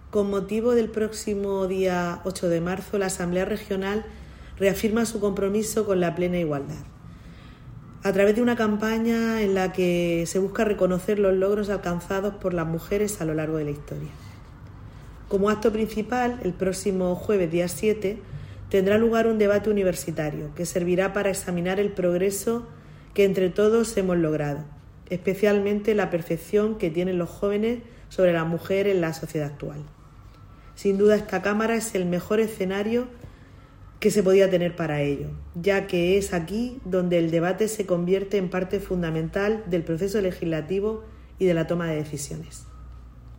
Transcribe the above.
Con motivo del próximo día 8 de marzo, la Asamblea Regional reafirma su compromiso con la plena igualdad, a través de una campaña en la que se busca reconocer los logros alcanzados por las mujeres a lo largo de la historia. Como acto principal, el próximo jueves, día 7, tendrá lugar un debate universitario que servirá para examinar el progreso que entre todos hemos logrado, especialmente la percepción que tienen los jóvenes sobre la mujer en la sociedad actual. Sin duda, esta Cámara es el mejor escenario que se podía tener para ello, ya que es aquí donde el debate se convierte en parte fundamental del proceso legislativo y de la toma de decisiones.